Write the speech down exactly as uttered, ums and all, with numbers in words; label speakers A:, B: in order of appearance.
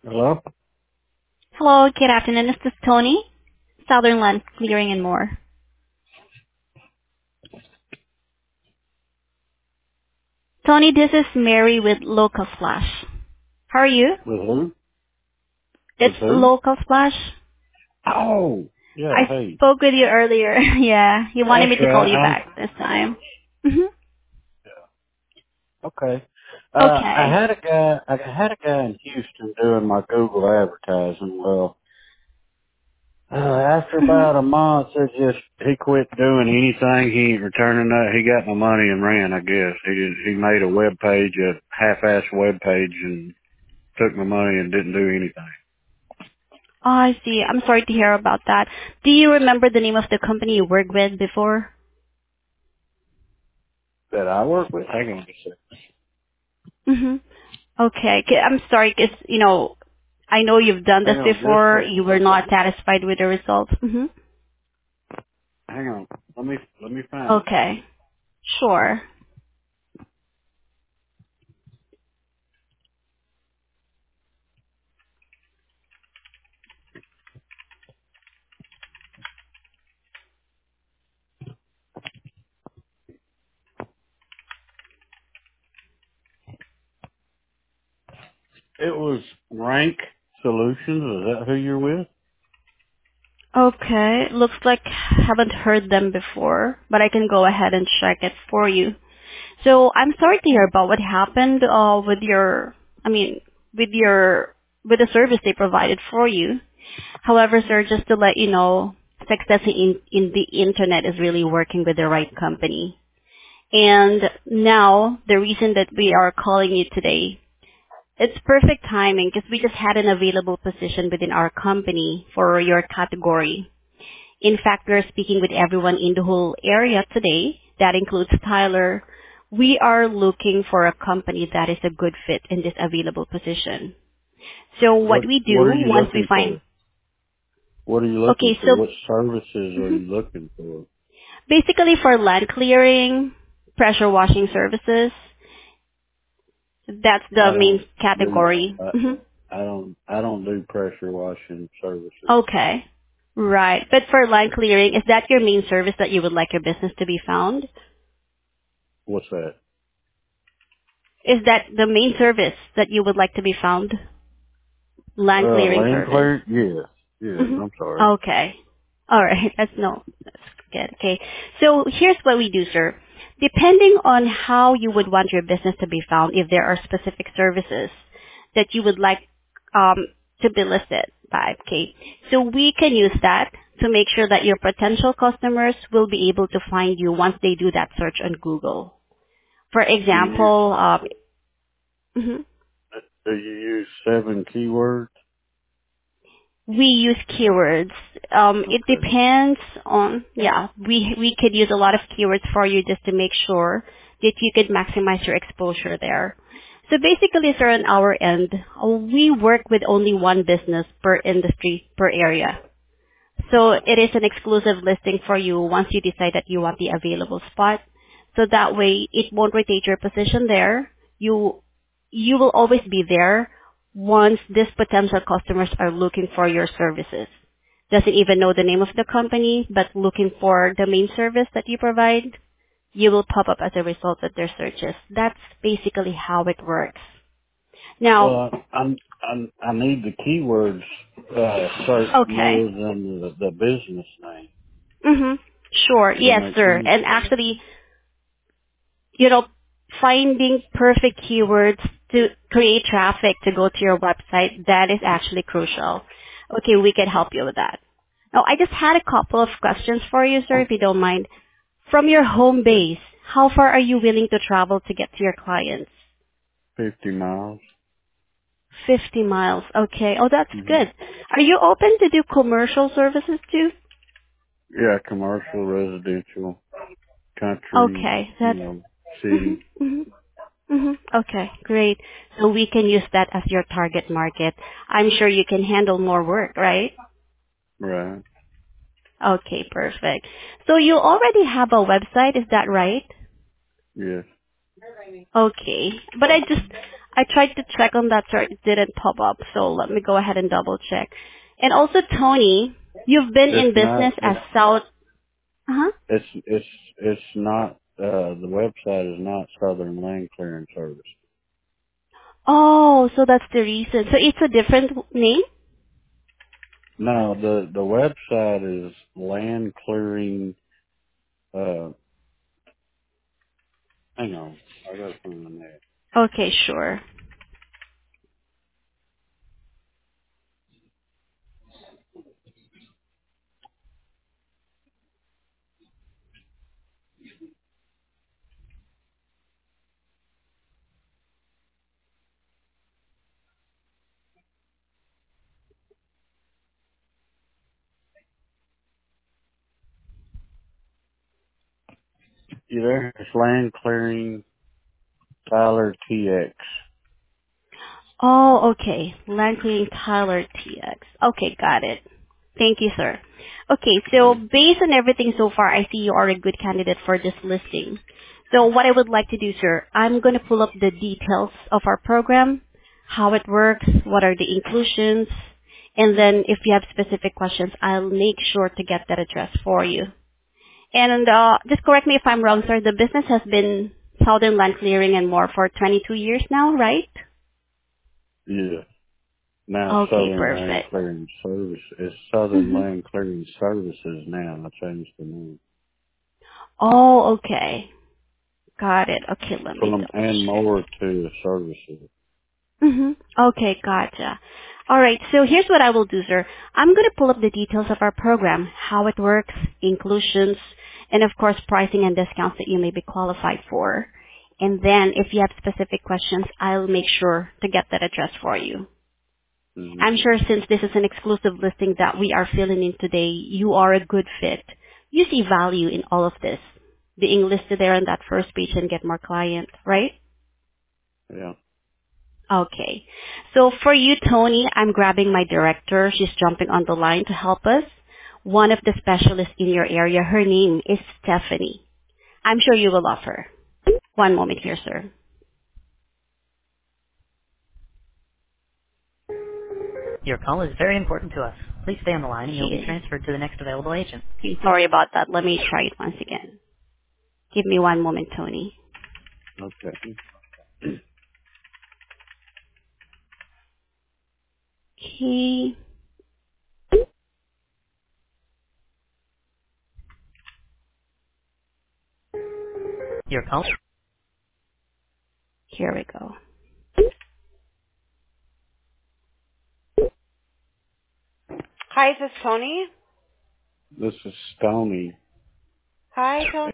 A: Hello?
B: Hello, good afternoon. This is Tony, Southern Land Clearing and More. Tony, this is Mary with Local Splash. How are you?
A: With who?
B: It's
A: With who?
B: Local Splash.
A: Oh, yeah,
B: I
A: hey.
B: spoke with you earlier. Yeah, you wanted
A: That's
B: me to call
A: right.
B: you
A: I'm
B: back this time. hmm
A: okay. Uh, I
B: Okay.
A: had a guy. I had a guy in Houston doing my Google advertising. Well, uh, after
B: hmm
A: about a month, it just he quit doing anything. He ain't returning that. He got my money and ran. I guess he did, he made a web page, a half-ass web page, and took my money and didn't do anything.
B: Oh, I see. I'm sorry to hear about that. Do you remember the name of the company you worked with before?
A: That I work with. Hang on a second.
B: hmm Okay. K- I'm sorry, because, you know, I know you've done
A: Hang
B: this
A: on just a
B: before.
A: second.
B: You were not satisfied with the results. hmm
A: Hang on. Let me let me find it for you.
B: Okay. Sure.
A: It was Rank Solutions. Is that who you're with?
B: Okay, looks like haven't heard them before, but I can go ahead and check it for you. So I'm sorry to hear about what happened uh, with your, I mean, with your, with the service they provided for you. However, sir, just to let you know, success in, in the internet is really working with the right company. And now, the reason that we are calling you today, it's perfect timing because we just had an available position within our company for your category. In fact, we're speaking with everyone in the whole area today. That includes Tyler. We are looking for a company that is a good fit in this available position. So what
A: What
B: we
A: What
B: do
A: are you
B: once we
A: looking
B: find,
A: for? What are you looking
B: okay,
A: for?
B: so
A: What services are
B: mhm.
A: you looking for?
B: basically for land clearing, pressure washing services, that's the
A: I don't
B: main
A: do.
B: category.
A: I,
B: Mhm.
A: I don't. I don't do pressure washing services.
B: Okay. Right. But for land clearing, is that your main service that you would like your business to be found?
A: What's that?
B: Is that the main service that you would like to be found? Land
A: Uh,
B: clearing
A: land
B: service.
A: clear? Yes. Yes.
B: hmm
A: I'm sorry.
B: Okay. All right. That's no. That's good. Okay. So here's what we do, sir. Depending on how you would want your business to be found, if there are specific services that you would like um, to be listed by, okay. So we can use that to make sure that your potential customers will be able to find you once they do that search on Google. For
A: Do you use
B: example, um, mhm.
A: Do you use seven keywords?
B: We use keywords. Um, it
A: Okay.
B: depends on, yeah, we, we could use a lot of keywords for you just to make sure that you could maximize your exposure there. So basically, sir, on our end, uh, we work with only one business per industry, per area. So it is an exclusive listing for you once you decide that you want the available spot. So that way it won't rotate your position there. You you will always be there once these potential customers are looking for your services. Doesn't even know the name of the company, but looking for the main service that you provide, you will pop up as a result of their searches. That's basically how it works. Now,
A: Well, I, I'm, I'm, I need the keywords uh, searched
B: okay.
A: more than the, the business name.
B: Mm-hmm. Sure.
A: Does that
B: Yes,
A: make
B: sir.
A: sense?
B: And actually, you know, finding perfect keywords to create traffic to go to your website, that is actually crucial. Okay, we can help you with that. Now, I just had a couple of questions for you, sir, if you don't mind. From your home base, how far are you willing to travel to get to your clients?
A: fifty miles.
B: fifty miles. Okay. Oh, that's
A: hmm
B: good. Are you open to do commercial services too?
A: Yeah, commercial, residential, country,
B: Okay.
A: you
B: That's,
A: know,
B: mhm,
A: city.
B: mhm. hmm Okay, great. So we can use that as your target market. I'm sure you can handle more work, right?
A: Right.
B: Okay, perfect. So you already have a website, is that right?
A: Yes.
B: Okay. But I just, I tried to check on that, sir. It didn't pop up. So let me go ahead and double check. And also, Tony, you've been
A: It's
B: in
A: not.
B: business as
A: It's
B: South. Uh huh.
A: it's it's it's not. Uh, the website is not Southern Land Clearing Service.
B: Oh, so that's the reason. So it's a different name.
A: No, the the website is Land Clearing. Uh, hang on, I got to find the name.
B: Okay, sure.
A: You there? It's Land Clearing Tyler T X.
B: Oh, okay. Land Clearing Tyler T X. Okay, got it. Thank you, sir. Okay, so
A: Mm-hmm.
B: based on everything so far, I see you are a good candidate for this listing. So what I would like to do, sir, I'm going to pull up the details of our program, how it works, what are the inclusions, and then if you have specific questions, I'll make sure to get that addressed for you. And uh, just correct me if I'm wrong, sir, the business has been Southern Land Clearing and more for twenty-two years now, right?
A: Yeah. Now it's
B: Okay,
A: Southern Land
B: perfect.
A: Clearing Service. It's Southern
B: Mm-hmm.
A: Land Clearing Services now. I changed the name.
B: Oh, okay. Got it. Okay, let me
A: From
B: double
A: and
B: check.
A: more to services.
B: Mm-hmm. Okay, gotcha. All right, so here's what I will do, sir. I'm going to pull up the details of our program, how it works, inclusions, and of course pricing and discounts that you may be qualified for. And then if you have specific questions, I'll make sure to get that addressed for you.
A: Mm-hmm.
B: I'm sure since this is an exclusive listing that we are filling in today, you are a good fit. You see value in all of this, being listed there on that first page and get more clients, right?
A: Yeah.
B: Okay. So for you, Tony, I'm grabbing my director. She's jumping on the line to help us. One of the specialists in your area, her name is Stephanie. I'm sure you will love her. One moment here, sir.
C: Your call is very important to us. Please stay on the line and you'll be
B: Okay.
C: transferred to the next available agent.
B: Okay, sorry about that. Let me try it once again. Give me one moment, Tony.
A: Okay.
B: Okay.
C: Your call.
B: Here we go. Hi, this is Tony.
A: This is Stony.
B: Hi, Tony.